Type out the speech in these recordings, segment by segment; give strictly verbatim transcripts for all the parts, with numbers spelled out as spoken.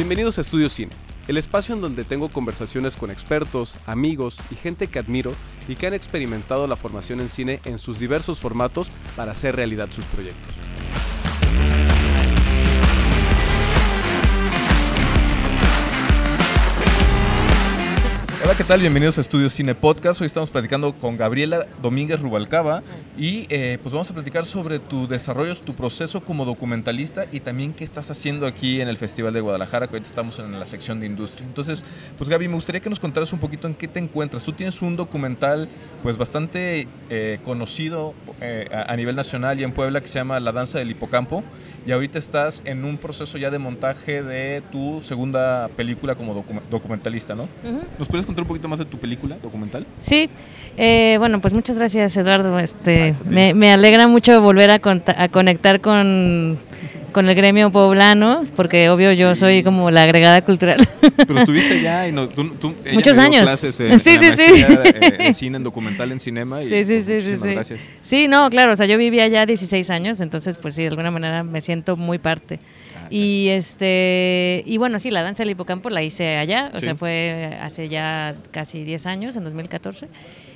Bienvenidos a Estudio Cine, el espacio en donde tengo conversaciones con expertos, amigos y gente que admiro y que han experimentado la formación en cine en sus diversos formatos para hacer realidad sus proyectos. Hola, ¿qué tal? Bienvenidos a Estudio Cine Podcast. Hoy estamos platicando con Gabriela Domínguez Rubalcaba y eh, pues vamos a platicar sobre tu desarrollo, tu proceso como documentalista y también qué estás haciendo aquí en el Festival de Guadalajara, que ahorita estamos en la sección de industria. Entonces, pues Gaby, me gustaría que nos contaras un poquito en qué te encuentras. Tú tienes un documental pues bastante eh, conocido eh, a, a nivel nacional y en Puebla que se llama La Danza del Hipocampo, y ahorita estás en un proceso ya de montaje de tu segunda película como docu- documentalista, ¿no? Uh-huh. ¿Nos puedes contar un poquito más de tu película documental? Sí, eh, bueno, pues muchas gracias, Eduardo. Este, me, me alegra mucho volver a, cont- a conectar con, con el gremio poblano, porque obvio yo sí. soy como la agregada cultural. Pero estuviste allá y no, tú, tú ella muchos me dio años. Clases en, sí, en sí, la sí. eh, en cine, en documental, en cinema. Y, sí, sí, pues, sí, sí, sí. Gracias. Sí, no, claro, o sea, yo viví allá dieciséis años, entonces pues sí, de alguna manera me siento muy parte. Ah, y este y bueno, sí, la danza del hipocampo la hice allá, o sí. sea, fue hace ya casi diez años, en dos mil catorce.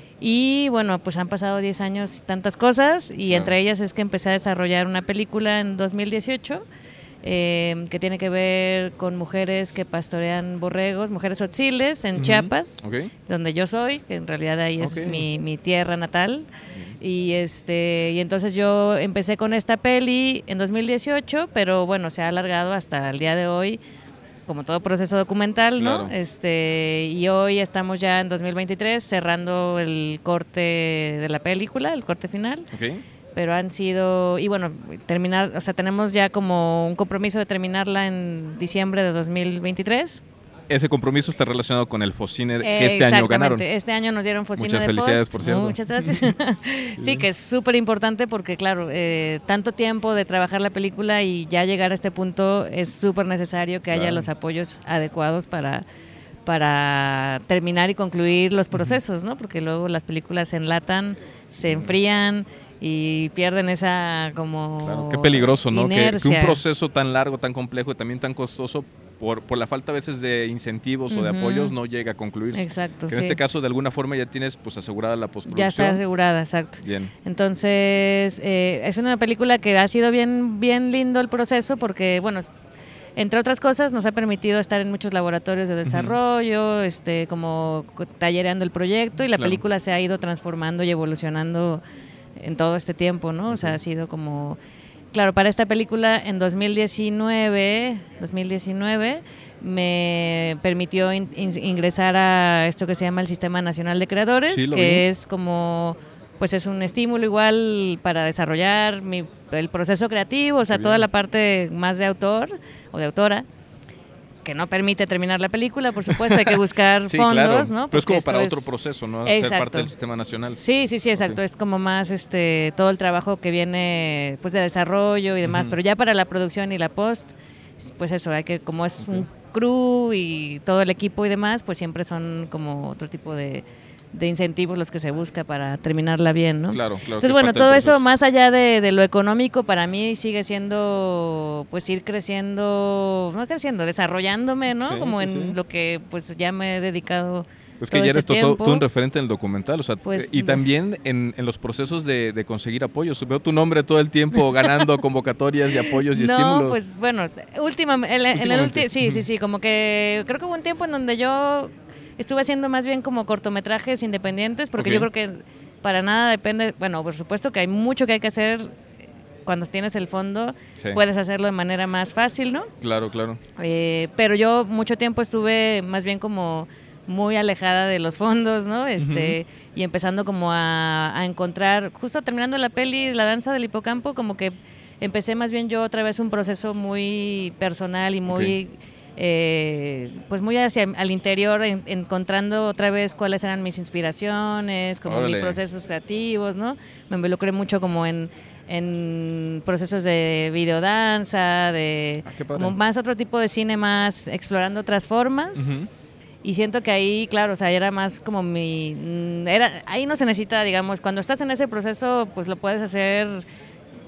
Y bueno, pues han pasado diez años, tantas cosas, y claro. entre ellas es que empecé a desarrollar una película en dos mil dieciocho. Eh, que tiene que ver con mujeres que pastorean borregos, mujeres otziles en uh-huh. Chiapas, okay. donde yo soy, que en realidad ahí es okay. mi, mi tierra natal. Uh-huh. Y este y entonces yo empecé con esta peli en dos mil dieciocho, pero bueno, se ha alargado hasta el día de hoy, como todo proceso documental, ¿no? Claro. Este y hoy estamos ya en dos mil veintitrés cerrando el corte de la película, el corte final. Okay. Pero han sido, y bueno, terminar, o sea, tenemos ya como un compromiso de terminarla en diciembre de dos mil veintitrés. Ese compromiso está relacionado con el Focine que este año ganaron. Este año nos dieron Focine Muchas de felicidades, Post. por cierto. Muchas gracias. Sí, que es súper importante porque, claro, eh, tanto tiempo de trabajar la película y ya llegar a este punto es súper necesario que claro. haya los apoyos adecuados para... para terminar y concluir los procesos, ¿no? Porque luego las películas se enlatan, sí. se enfrían y pierden esa como claro, qué peligroso, ¿no? Que, que un proceso tan largo, tan complejo y también tan costoso por, por la falta a veces de incentivos uh-huh. o de apoyos no llega a concluirse. Exacto, que sí. en este caso de alguna forma ya tienes pues asegurada la postproducción. Ya está asegurada, exacto. Bien. Entonces eh, es una película que ha sido bien, bien lindo el proceso porque, bueno, entre otras cosas, nos ha permitido estar en muchos laboratorios de desarrollo, uh-huh. este, como tallereando el proyecto, y la claro. película se ha ido transformando y evolucionando en todo este tiempo, ¿no? O sea, ha sido como... Claro, para esta película en dos mil diecinueve, dos mil diecinueve me permitió in, in, ingresar a esto que se llama el Sistema Nacional de Creadores, sí, que vi. es como... pues es un estímulo igual para desarrollar mi, el proceso creativo, o sea, toda la parte más de autor o de autora, que no permite terminar la película, por supuesto, hay que buscar sí, fondos, claro. ¿no? Pero es como para es... otro proceso, ¿no? Exacto. Ser parte del sistema nacional. Sí, sí, sí, exacto, okay. es como más este todo el trabajo que viene pues de desarrollo y demás, uh-huh. pero ya para la producción y la post, pues eso, hay que, como es okay. un crew y todo el equipo y demás, pues siempre son como otro tipo de de incentivos los que se busca para terminarla bien, ¿no? Claro, claro. Entonces, bueno, todo eso más allá de, de lo económico para mí sigue siendo, pues ir creciendo, no creciendo, desarrollándome, ¿no? Sí, Como sí, en sí. lo que pues ya me he dedicado pues que todo ya eres ese todo, todo un referente en el documental, o sea, pues, y también en, en los procesos de, de conseguir apoyos. Veo tu nombre todo el tiempo ganando convocatorias y apoyos y no, estímulos. No, pues bueno, últimamente, en, en el ulti- sí, sí, sí, como que creo que hubo un tiempo en donde yo estuve haciendo más bien como cortometrajes independientes, porque okay. yo creo que para nada depende, bueno, por supuesto que hay mucho que hay que hacer cuando tienes el fondo, sí. puedes hacerlo de manera más fácil, ¿no? Claro, claro. Eh, pero yo mucho tiempo estuve más bien como muy alejada de los fondos, ¿no? Este, uh-huh. y empezando como a, a encontrar, justo terminando la peli, La Danza del Hipocampo, como que empecé más bien yo otra vez un proceso muy personal y muy... Okay. Eh, pues muy hacia al interior, en, encontrando otra vez cuáles eran mis inspiraciones, como Órale. mis procesos creativos, ¿no? Me involucré mucho como en, en procesos de videodanza, de ah, como más otro tipo de cine, más explorando otras formas. Uh-huh. Y siento que ahí, claro, o sea, era más como mi... Era, ahí no se necesita, digamos, cuando estás en ese proceso, pues lo puedes hacer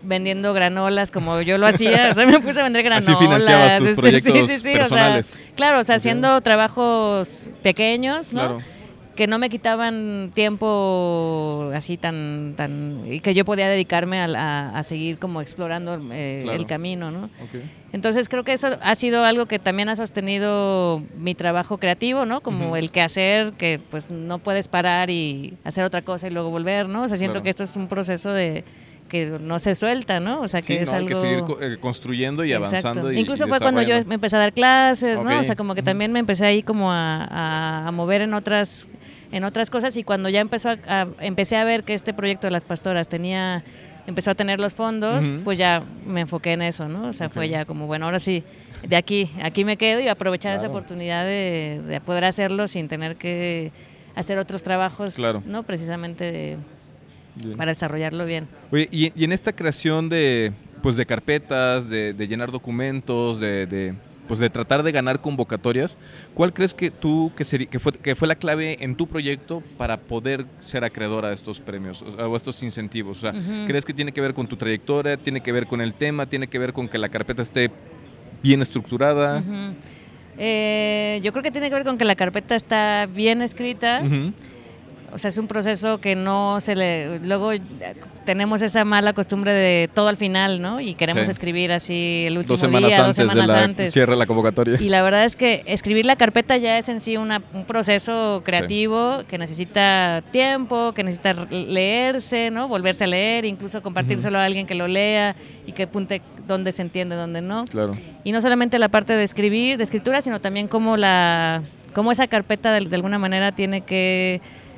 vendiendo granolas como yo lo hacía, o sea, me puse a vender granolas. Así financiabas tus proyectos sí, sí, sí, personales. O sea, claro, o sea, haciendo okay. trabajos pequeños, ¿no? Claro. Que no me quitaban tiempo así tan, tan y que yo podía dedicarme a, a, a seguir como explorando eh, claro. el camino, ¿no? Okay. Entonces creo que eso ha sido algo que también ha sostenido mi trabajo creativo, ¿no? Como uh-huh. el quehacer, que pues no puedes parar y hacer otra cosa y luego volver, ¿no? O sea, siento claro. que esto es un proceso de que no se suelta, ¿no? O sea, que sí, es no, algo... hay que seguir co- eh, construyendo y Exacto. avanzando. Y, Incluso y fue cuando yo me empecé a dar clases, okay. ¿no? O sea, como que uh-huh. también me empecé ahí como a, a, a mover en otras en otras cosas y cuando ya empezó a, a, empecé a ver que este proyecto de las pastoras tenía empezó a tener los fondos, uh-huh. pues ya me enfoqué en eso, ¿no? O sea, okay. fue ya como, bueno, ahora sí, de aquí, aquí me quedo y aprovechar claro. esa oportunidad de, de poder hacerlo sin tener que hacer otros trabajos, claro. ¿no? Precisamente de, para desarrollarlo bien. Oye, y, y en esta creación de, pues de carpetas, de, de llenar documentos, de... de... pues de tratar de ganar convocatorias, ¿cuál crees que tú que, seri- que, fue, que fue la clave en tu proyecto para poder ser acreedora a estos premios o a estos incentivos? O sea, uh-huh. ¿crees que tiene que ver con tu trayectoria, tiene que ver con el tema, tiene que ver con que la carpeta esté bien estructurada? Uh-huh. Eh, yo creo que tiene que ver con que la carpeta está bien escrita. Uh-huh. O sea, es un proceso que no se le... Luego tenemos esa mala costumbre de todo al final, ¿no? Y queremos sí. escribir así el último dos semanas día, antes dos semanas de la antes. Cierre la convocatoria. Y la verdad es que escribir la carpeta ya es en sí una, un proceso creativo sí. que necesita tiempo, que necesita leerse, ¿no? Volverse a leer, incluso compartírselo uh-huh. a alguien que lo lea y que apunte dónde se entiende, dónde no. Claro. Y no solamente la parte de escribir, de escritura, sino también cómo la, cómo esa carpeta de, de alguna manera tiene que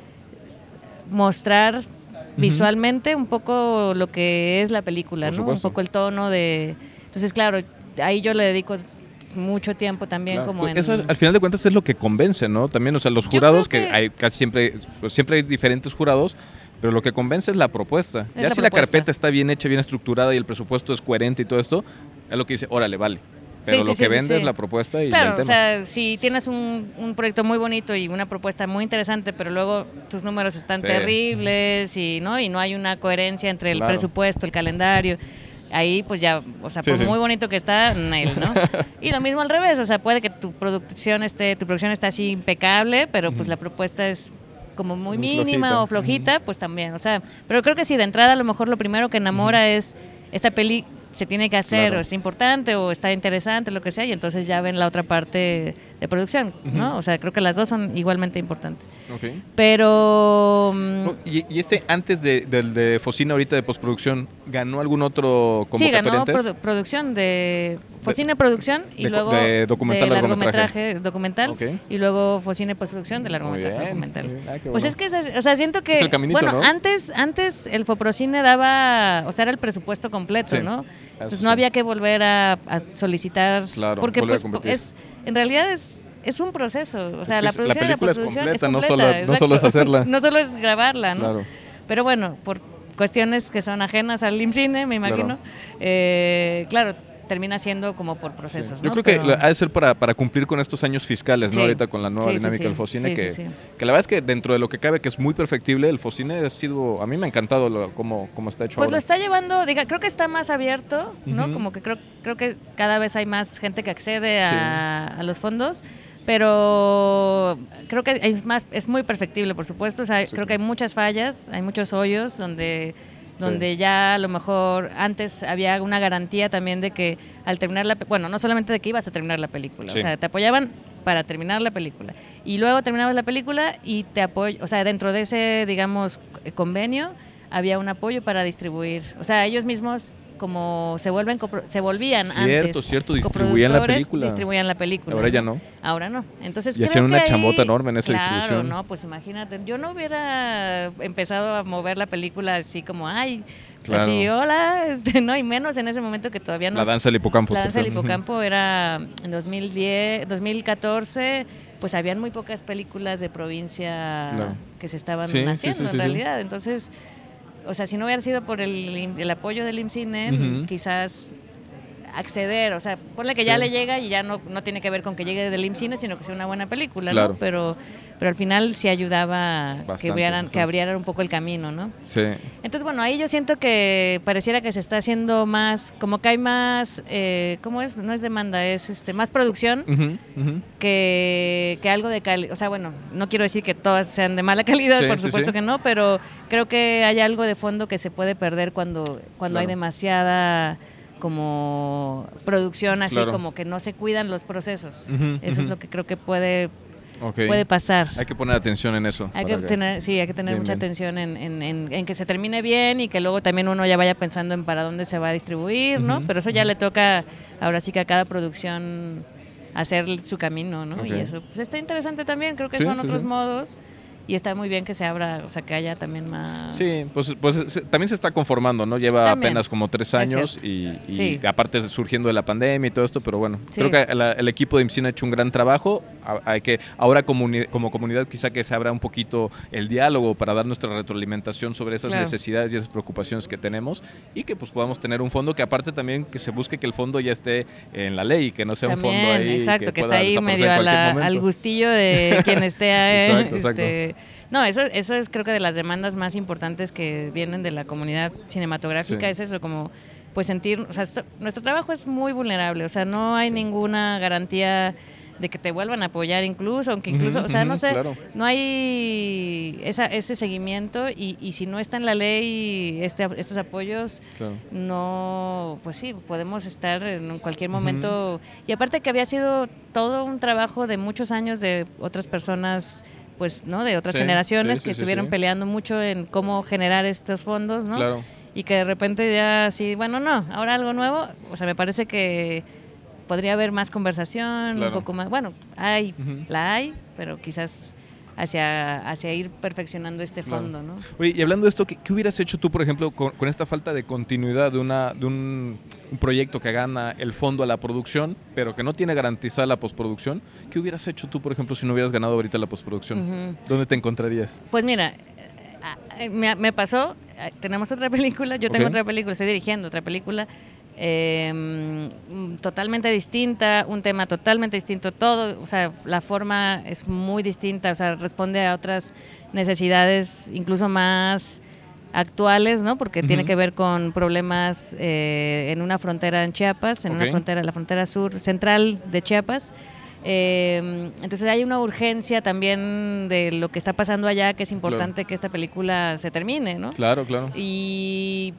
mostrar visualmente uh-huh. un poco lo que es la película, ¿no? Un poco el tono de... Entonces, claro, ahí yo le dedico mucho tiempo también claro. como en... Eso al final de cuentas es lo que convence, ¿no? También, o sea, los jurados, que... que hay casi siempre, siempre hay diferentes jurados, pero lo que convence es la propuesta. Es ya la si propuesta. La carpeta está bien hecha, bien estructurada y el presupuesto es coherente y todo esto, es lo que dice, órale, vale. Pero sí, lo sí, que sí, vende sí. es la propuesta y claro, el tema. O sea, si tienes un, un proyecto muy bonito y una propuesta muy interesante, pero luego tus números están sí. terribles y no y no hay una coherencia entre el claro. presupuesto, el calendario, ahí pues ya, o sea, sí, por sí. muy bonito que está, nail, ¿no? Y lo mismo al revés, o sea, puede que tu producción esté, tu producción esté así impecable, pero pues uh-huh. la propuesta es como muy, muy mínima flojita. o flojita, uh-huh. pues también, o sea, pero creo que sí, de entrada a lo mejor lo primero que enamora uh-huh. es esta peli se tiene que hacer, claro. o es importante, o está interesante, lo que sea, y entonces ya ven la otra parte de producción, ¿no? Uh-huh. O sea, creo que las dos son igualmente importantes. Okay. Pero... Um, oh, ¿y, ¿Y este, antes del de, de, de Focine, ahorita de postproducción, ganó algún otro convocatoria? Sí, ganó produ- producción de... Focine de, Producción y de, luego de documental, de largometraje documental okay. y luego Focine postproducción de largometraje bien, documental. Ah, bueno. Pues es que, o sea, siento que... Es el caminito, bueno, ¿no? antes, antes el Foprocine daba... O sea, era el presupuesto completo, sí. ¿no? Entonces sí. no había que volver a, a solicitar... Claro, porque pues es en realidad es... Es un proceso, o sea, es la producción la y la postproducción es completa, es completa, no solo, no solo es hacerla. No solo es grabarla, ¿no? Claro. Pero bueno, por cuestiones que son ajenas al IMCINE, me imagino, claro, eh, claro termina siendo como por procesos, sí. Yo ¿no? creo Pero... que ha de ser para, para cumplir con estos años fiscales, ¿no? Sí. Ahorita con la nueva sí, dinámica sí, del Focine, sí, que, sí, sí. que la verdad es que dentro de lo que cabe, que es muy perfectible, el Focine ha sido, a mí me ha encantado lo, cómo, cómo está hecho Pues ahora. lo está llevando, diga, creo que está más abierto, ¿no? Uh-huh. Como que creo, creo que cada vez hay más gente que accede a, sí. a los fondos, pero creo que es más, es muy perfectible, por supuesto, o sea, sí. creo que hay muchas fallas, hay muchos hoyos donde... donde sí. ya a lo mejor antes había una garantía también de que al terminar la... Bueno, no solamente de que ibas a terminar la película, sí. o sea, te apoyaban para terminar la película. Y luego terminabas la película y te apoy... O sea, dentro de ese, digamos, convenio, había un apoyo para distribuir. O sea, ellos mismos como se vuelven copro- se volvían cierto, antes. Cierto, cierto, distribuían la película. Distribuían la película. Ahora ¿no? ya no. Ahora no. Entonces, y creo hacían que una ahí, chambota enorme en esa claro, distribución. no, pues imagínate, yo no hubiera empezado a mover la película así como, ay, claro. así, hola, este, no, y menos en ese momento que todavía no. La danza del hipocampo. La danza del hipocampo era en dos mil diez, dos mil catorce, pues habían muy pocas películas de provincia claro. que se estaban sí, haciendo sí, sí, en sí, realidad, sí. entonces... O sea, si no hubiera sido por el, el apoyo del IMCINE, uh-huh. quizás acceder, o sea, ponle que sí. ya le llega y ya no, no tiene que ver con que llegue del IMCINE, sino que sea una buena película, claro. ¿no? Pero, pero pero al final sí ayudaba Bastante, que, abrieran, bastante. que abrieran un poco el camino, ¿no? Sí. Entonces, bueno, ahí yo siento que pareciera que se está haciendo más, como que hay más, eh, ¿cómo es? No es demanda, es este más producción Uh-huh, uh-huh. que, que algo de calidad. O sea, bueno, no quiero decir que todas sean de mala calidad, Sí, por sí, supuesto sí. que no, pero creo que hay algo de fondo que se puede perder cuando, cuando Claro. hay demasiada como producción, así Claro. como que no se cuidan los procesos. Uh-huh, Eso uh-huh. es lo que creo que puede, Okay. puede pasar. Hay que poner atención en eso. Hay que para tener, sí, hay que tener Bien, mucha bien. atención en, en, en, en que se termine bien y que luego también uno ya vaya pensando en para dónde se va a distribuir, ¿no? Ujú, Pero eso ya ujú. le toca ahora sí que a cada producción hacer su camino, ¿no? Ok. Y eso pues está interesante también, creo que Sí, son sí, otros sí. modos y está muy bien que se abra, o sea, que haya también más... Sí, pues, pues se- también se está conformando, ¿no? Lleva También. apenas como tres Es años cierto. y, y Sí. aparte surgiendo de la pandemia y todo esto, pero bueno, Sí. creo que la- el equipo de IMCINE ha hecho un gran trabajo. A- Hay que ahora comuni- como comunidad quizá que se abra un poquito el diálogo para dar nuestra retroalimentación sobre esas Claro. necesidades y esas preocupaciones que tenemos y que pues podamos tener un fondo que aparte también que se busque que el fondo ya esté en la ley y que no sea También, un fondo ahí exacto, que, está pueda ahí desaparecer medio en a cualquier la- momento. al gustillo de quien esté ahí. Exacto, exacto. este, no, eso, eso es creo que de las demandas más importantes que vienen de la comunidad cinematográfica, Sí. es eso, como pues sentir, o sea, so- nuestro trabajo es muy vulnerable, o sea, no hay Sí. ninguna garantía de que te vuelvan a apoyar incluso, aunque incluso, Ujú, o sea, ujú, no sé, claro. no hay esa, ese seguimiento y, y si no está en la ley este, estos apoyos, Claro. no, pues sí, podemos estar en cualquier Ujú. momento. Y aparte que había sido todo un trabajo de muchos años de otras personas, pues, ¿no? De otras Sí, generaciones sí, que sí, sí, estuvieron sí. peleando mucho en cómo generar estos fondos, ¿no? Claro. Y que de repente ya sí, bueno, no, ahora algo nuevo, o sea, me parece que podría haber más conversación, Claro. un poco más, bueno, hay, Ujú. la hay, pero quizás hacia, hacia ir perfeccionando este Claro. fondo, ¿no? Oye, y hablando de esto, ¿qué, qué hubieras hecho tú, por ejemplo, con, con esta falta de continuidad de, una, de un, un proyecto que gana el fondo a la producción, pero que no tiene garantizada la postproducción? ¿Qué hubieras hecho tú, por ejemplo, si no hubieras ganado ahorita la postproducción? Ujú. ¿Dónde te encontrarías? Pues mira, eh, me, me pasó, eh, tenemos otra película, yo tengo Ok. otra película, estoy dirigiendo otra película eh, mm, totalmente distinta, un tema totalmente distinto, todo, o sea, la forma es muy distinta, o sea, responde a otras necesidades incluso más actuales, ¿no? Porque Ujú. tiene que ver con problemas eh, en una frontera en Chiapas, en Ok. una frontera, la frontera sur central de Chiapas. Eh, entonces hay una urgencia también de lo que está pasando allá, que es importante que esta película se termine, ¿no? Claro, claro. Y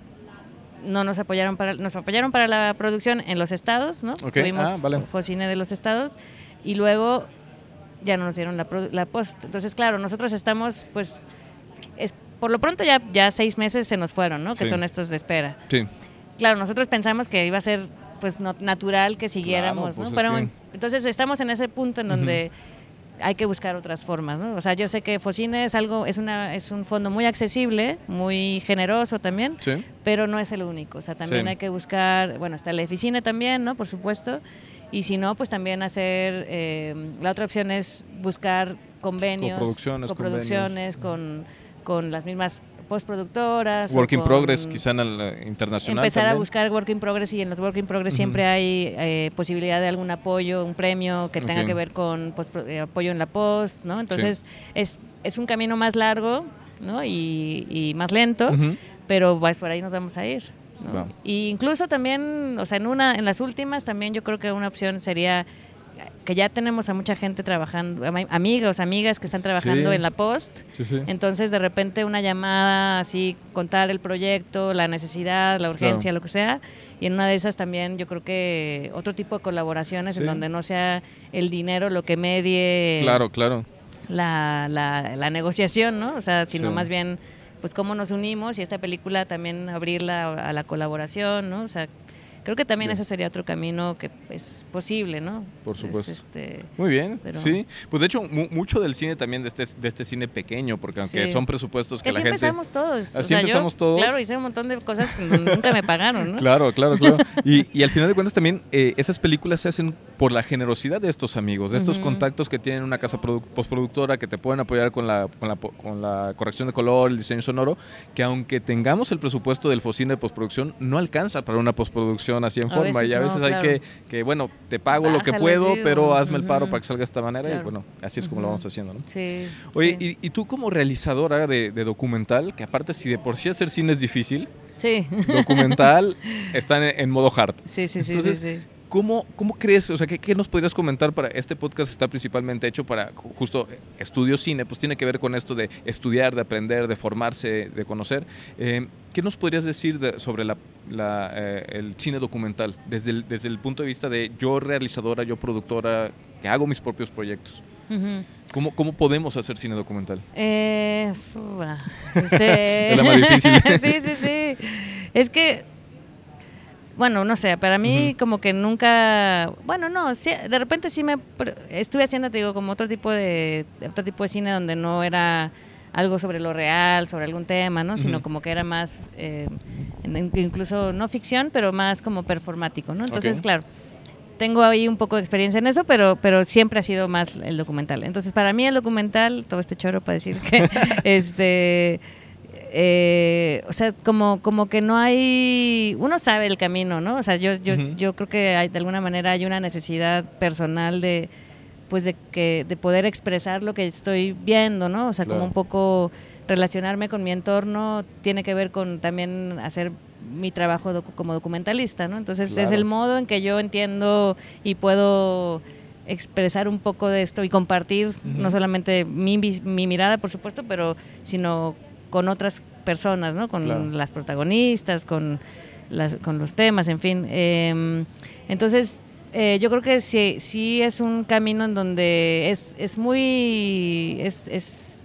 no nos apoyaron para nos apoyaron para la producción en los estados, ¿no? Ok, Tuvimos ah, vale. Fo- Focine de los estados y luego ya no nos dieron la, produ- la post. Entonces, claro, nosotros estamos, pues, es, por lo pronto ya, ya seis meses se nos fueron, ¿no? Que Sí. son estos de espera. Sí. Claro, nosotros pensamos que iba a ser pues no- natural que siguiéramos, pues ¿no? es Pero que- entonces estamos en ese punto en donde hay que buscar otras formas, ¿no? O sea, yo sé que Focine es algo, es una, es un fondo muy accesible, muy generoso también, Sí. pero no es el único. O sea, también Sí. hay que buscar, bueno, está el Eficine también, ¿no? Por supuesto. Y si no, pues también hacer, eh, la otra opción es buscar convenios, Coproducciones, coproducciones con, con las mismas postproductoras. o Work in con- progress, quizá en el eh, internacional Empezar también. a buscar work in progress y en los work in progress Ujú. siempre hay eh, posibilidad de algún apoyo, un premio que tenga Ok. que ver con post- eh, apoyo en la post, ¿no? Entonces es, es un camino más largo, ¿no? Y, y más lento, Ujú. pero pues, por ahí nos vamos a ir, ¿no? Va. Y incluso también, o sea, en una, en las últimas también yo creo que una opción sería que ya tenemos a mucha gente trabajando, am- amigos, amigas que están trabajando Sí. en la post. Sí, sí. Entonces, de repente, una llamada, así, contar el proyecto, la necesidad, la urgencia, Claro. lo que sea. Y en una de esas también yo creo que otro tipo de colaboraciones Sí. en donde no sea el dinero lo que medie Claro, claro. la, la, la negociación, ¿no? O sea, sino Sí. más bien, pues, cómo nos unimos y esta película también abrirla a la colaboración, ¿no? O sea, creo que también Bien. eso sería otro camino que es posible, ¿no? Por Es- supuesto. este, Muy bien, Pero- sí. Pues de hecho, mu- mucho del cine también, de este, de este cine pequeño, porque aunque Sí. son presupuestos que que la así gente... empezamos todos. o Así sea, yo, empezamos todos. Claro, hice un montón de cosas que nunca me pagaron, ¿no? Claro, claro, claro. Y, y al final de cuentas también eh, esas películas se hacen por la generosidad de estos amigos, de estos Ujú. contactos que tienen una casa produ- postproductora que te pueden apoyar con la, con, la, po- con la corrección de color, el diseño sonoro, que aunque tengamos el presupuesto del Focine de postproducción, no alcanza para una postproducción conversación así en A forma. veces Y a veces no, hay claro. que, que, bueno, te pago lo que Bájale, puedo, sí, pero o- hazme el paro ujú. para que salga de esta manera. Claro. Y bueno, así es como Ujú. lo vamos haciendo, ¿no? Sí. Oye, sí. y, y tú como realizadora de, de documental, que aparte si de por sí hacer cine es difícil, Sí. documental está en, en modo hard. Sí, sí, sí, Entonces, sí, sí. ¿Cómo, ¿Cómo crees? O sea, ¿qué, ¿qué nos podrías comentar para este podcast? Está principalmente hecho para ju- justo estudio cine, pues tiene que ver con esto de estudiar, de aprender, de formarse, de conocer. Eh, ¿Qué nos podrías decir de- sobre la, la, eh, el cine documental desde el, desde el punto de vista de yo realizadora, yo productora, que hago mis propios proyectos? Ujú. ¿Cómo, ¿Cómo podemos hacer cine documental? Eh, uf, este... Es la más difícil. Sí, sí, sí. Es que, bueno, no sé, para mí Ujú. como que nunca, bueno, no, sí, de repente sí me pr- estuve haciendo, te digo, como otro tipo de otro tipo de cine donde no era algo sobre lo real, sobre algún tema, ¿no? Sino Ujú. como que era más, eh, en- incluso no ficción, pero más como performático, ¿no? Entonces, Ok. claro, tengo ahí un poco de experiencia en eso, pero, pero siempre ha sido más el documental. Entonces, para mí el documental, todo este choro para decir que, este, eh, o sea, como, como que no hay, uno sabe el camino, ¿no? O sea, yo, yo, Ujú. yo creo que hay, de alguna manera hay una necesidad personal de, pues de que, de poder expresar lo que estoy viendo, ¿no? O sea, Claro. como un poco relacionarme con mi entorno tiene que ver con también hacer mi trabajo docu- como documentalista, ¿no? Entonces es Claro. el modo en que yo entiendo y puedo expresar un poco de esto y compartir Ujú. no solamente mi, vis- mi mirada, por supuesto, pero sino con otras personas, ¿no? Con Claro. las protagonistas, con, las, con los temas, en fin. Eh, entonces, eh, yo creo que sí, sí es un camino en donde es, es muy... Es, es,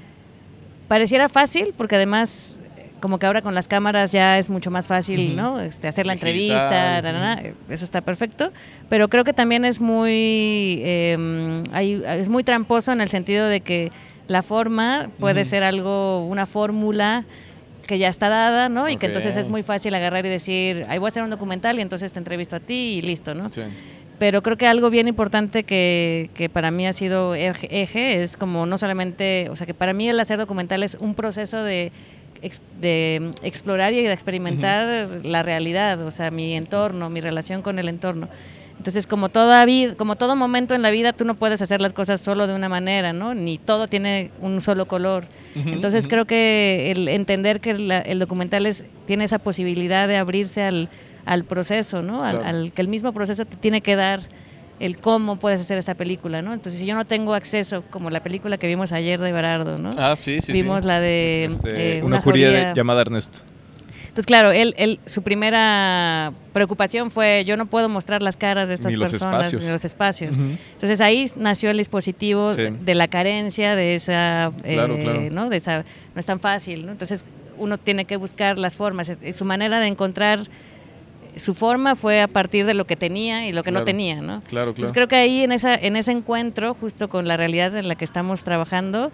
pareciera fácil, porque además, como que ahora con las cámaras ya es mucho más fácil, Ujú. ¿no? Este, hacer la Digital, entrevista, ujú. na, na, na, eso está perfecto, pero creo que también es muy, eh, hay- es muy tramposo en el sentido de que la forma puede Ujú. ser algo, una fórmula que ya está dada, ¿no? Y que entonces Ok. es muy fácil agarrar y decir, ahí voy a hacer un documental y entonces te entrevisto a ti y listo, ¿no? Sí. Pero creo que algo bien importante que, que para mí ha sido eje, eje es como no solamente, o sea, que para mí el hacer documental es un proceso de, ex- de explorar y de experimentar la realidad, o sea, mi entorno, mi relación con el entorno. Entonces, como toda vida, como todo momento en la vida, tú no puedes hacer las cosas solo de una manera, ¿no? Ni todo tiene un solo color. Ujú, Entonces, ujú. creo que el entender que la- el documental es, tiene esa posibilidad de abrirse al, al proceso, ¿no? Al, Claro. al que el mismo proceso te tiene que dar el cómo puedes hacer esa película, ¿no? Entonces, si yo no tengo acceso, como la película que vimos ayer de Berardo, ¿no? Ah, sí, sí, Vimos sí. la de Este, eh, una, una jauría de- jauría- llamada Ernesto. Entonces, claro, él, él, su primera preocupación fue, yo no puedo mostrar las caras de estas Ni los personas, espacios. ni los espacios. Ujú. Entonces ahí nació el dispositivo Sí. de la carencia, de esa, Claro, eh, claro. ¿no? De esa, no es tan fácil, ¿no? Entonces uno tiene que buscar las formas. Es- es Su manera de encontrar su forma fue a partir de lo que tenía y lo que Claro. no tenía, ¿no? Claro, Entonces claro. creo que ahí en esa en ese encuentro, justo con la realidad en la que estamos trabajando,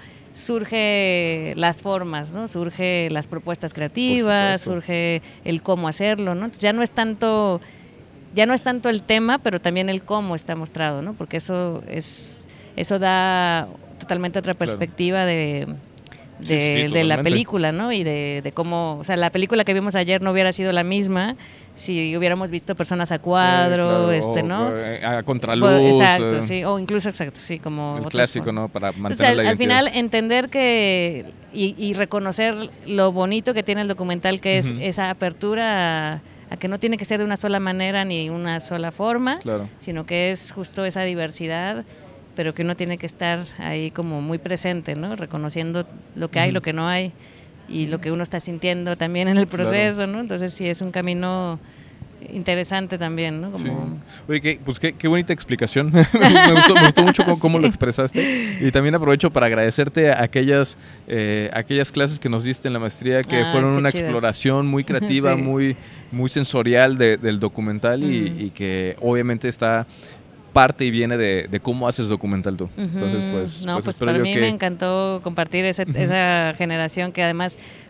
surge las formas, ¿no? Surge las propuestas creativas, supuesto. surge el cómo hacerlo, ¿no? Entonces ya no es tanto ya no es tanto el tema, pero también el cómo está mostrado, ¿no? Porque eso es eso da totalmente otra Claro. perspectiva de Sí, de, sí, sí, de la totalmente. película, ¿no? Y de, de cómo, o sea, la película que vimos ayer no hubiera sido la misma si hubiéramos visto personas a cuadro, Sí, claro, este, o, ¿no? eh, A contraluz. Pues, exacto, eh, sí, o incluso exacto, sí, como El otras clásico, formas. ¿no? Para mantener Entonces, al, la al identidad. final entender que y, y reconocer lo bonito que tiene el documental, que es Ujú. esa apertura a, a que no tiene que ser de una sola manera ni una sola forma, Claro. sino que es justo esa diversidad, pero que uno tiene que estar ahí como muy presente, ¿no? Reconociendo lo que hay, Ujú. lo que no hay y lo que uno está sintiendo también en el Claro. proceso, ¿no? Entonces sí es un camino interesante también, ¿no? Sí. Como... Oye, qué, pues qué, qué bonita explicación. me, gustó, me gustó mucho cómo, cómo lo Sí. expresaste. Y también aprovecho para agradecerte a aquellas, eh, aquellas clases que nos diste en la maestría, que Ah, fueron qué una chidas. exploración muy creativa, Sí. muy, muy sensorial de- del documental y, Mm. y que obviamente está parte y viene de, de cómo haces documental tú. Entonces, Ujú. pues, no, pues pues espero para yo mí que... me encantó compartir ese- Ujú. esa generación que además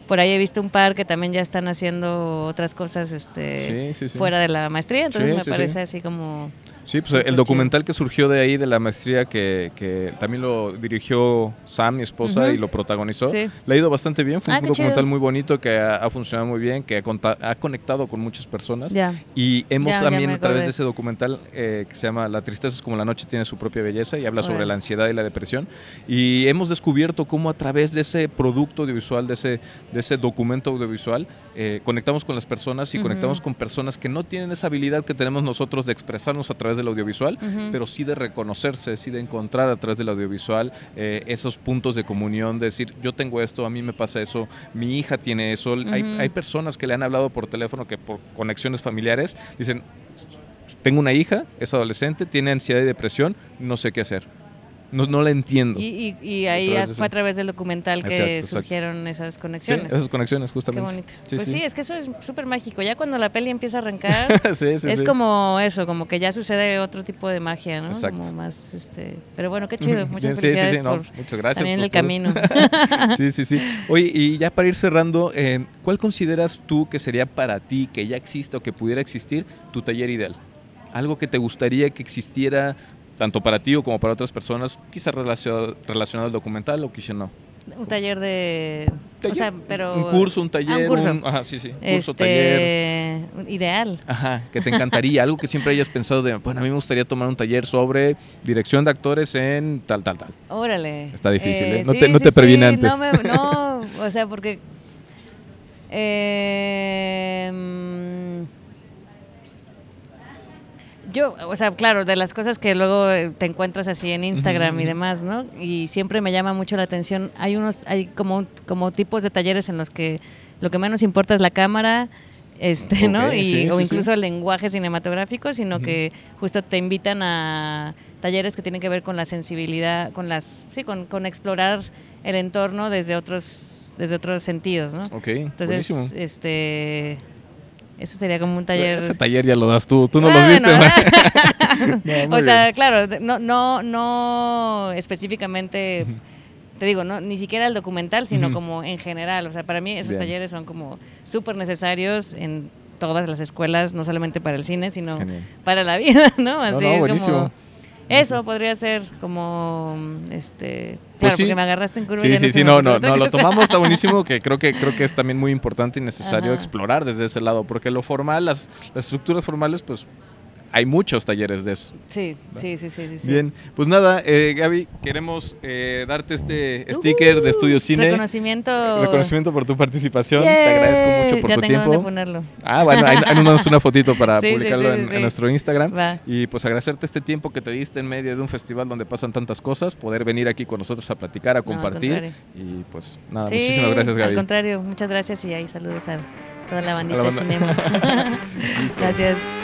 Por ahí he visto un par que también ya están haciendo otras cosas este, sí, sí, sí. fuera de la maestría, entonces sí, me sí, parece sí. así como... Sí, pues el documental que surgió de ahí, de la maestría, que, que también lo dirigió Sam, mi esposa, uh-huh. y lo protagonizó, sí. le ha ido bastante bien. Fue ah, un documental chido. muy bonito que ha, ha funcionado muy bien, que ha, conta- ha conectado con muchas personas. Ya. Y hemos ya, también, ya a través de ese documental, eh, que se llama La tristeza es como la noche tiene su propia belleza, y habla bueno. sobre la ansiedad y la depresión. Y hemos descubierto cómo a través de ese producto audiovisual, de ese, de ese documento audiovisual, eh, conectamos con las personas y uh-huh. conectamos con personas que no tienen esa habilidad que tenemos nosotros de expresarnos a través del audiovisual, uh-huh. pero sí de reconocerse, sí de encontrar a través del audiovisual eh, esos puntos de comunión, de decir, yo tengo esto, a mí me pasa eso, mi hija tiene eso. Uh-huh. Hay, hay personas que le han hablado por teléfono que por conexiones familiares dicen, tengo una hija, es adolescente, tiene ansiedad y depresión, no sé qué hacer. No, no la entiendo. Y, y, y ahí a fue a través del documental que exacto, surgieron exacto. esas conexiones. Sí, esas conexiones, justamente. Qué bonito. Sí, pues sí. sí, es que eso es súper mágico. Ya cuando la peli empieza a arrancar, sí, sí, es sí. como eso, como que ya sucede otro tipo de magia, ¿no? Exacto. Como más, este... Pero bueno, qué chido. Muchas sí, felicidades sí, sí, no, por muchas gracias también por el camino. sí, sí, sí. Oye, y ya para ir cerrando, eh, ¿cuál consideras tú que sería para ti, que ya exista o que pudiera existir, tu taller ideal? Algo que te gustaría que existiera tanto para ti o como para otras personas, quizás relacionado, relacionado al documental o quizá no. Un taller de... ¿Taller? O sea, pero... Un curso, un taller. Ah, un curso. Un, ajá, sí, sí. Curso, este, taller. Ideal. Ajá, que te encantaría. Algo que siempre hayas pensado de, bueno, a mí me gustaría tomar un taller sobre dirección de actores en tal, tal, tal. Órale. Está difícil, ¿eh? eh No sí, te, no sí, te previene sí. antes. No, me, no, o sea, porque... Eh, Yo, o sea, claro, de las cosas que luego te encuentras así en Instagram uh-huh. y demás, ¿no? Y siempre me llama mucho la atención. Hay unos, hay como, como tipos de talleres en los que lo que menos importa es la cámara, este, okay, ¿no? Y, sí, o sí, incluso sí. el lenguaje cinematográfico, sino uh-huh. que justo te invitan a talleres que tienen que ver con la sensibilidad, con las, sí, con, con explorar el entorno desde otros, desde otros sentidos, ¿no? Ok, entonces, buenísimo. este... Eso sería como un taller... Ese taller ya lo das tú, tú no ah, lo viste. No, o sea, bien. Claro, no, no, no específicamente, uh-huh. te digo, no, ni siquiera el documental, sino uh-huh. como en general. O sea, para mí esos bien. talleres son como súper necesarios en todas las escuelas, no solamente para el cine, sino Genial. para la vida, ¿no? Así no, no, buenísimo. Como... Eso podría ser como, este, claro, pues sí. porque me agarraste en curva. Sí, ya sí, no sí, no, no, no, lo tomamos, está buenísimo, que creo que creo que es también muy importante y necesario Ajá. explorar desde ese lado, porque lo formal, las, las estructuras formales, pues hay muchos talleres de eso. Sí, sí, sí, sí, sí. Bien, pues nada, eh, Gaby, queremos eh, darte este sticker uh, de Estudio Cine. Reconocimiento. Reconocimiento por tu participación. Yeah. Te agradezco mucho por ya tu tengo tiempo. Dónde ponerlo. Ah, bueno, ahí, ahí nos mandas una fotito para sí, publicarlo sí, sí, en, sí. en nuestro Instagram. Va. Y pues agradecerte este tiempo que te diste en medio de un festival donde pasan tantas cosas, poder venir aquí con nosotros a platicar, a compartir. No, y pues nada, sí, muchísimas gracias, Gaby. Al contrario, muchas gracias y ahí saludos a toda la bandita de cinema. Gracias.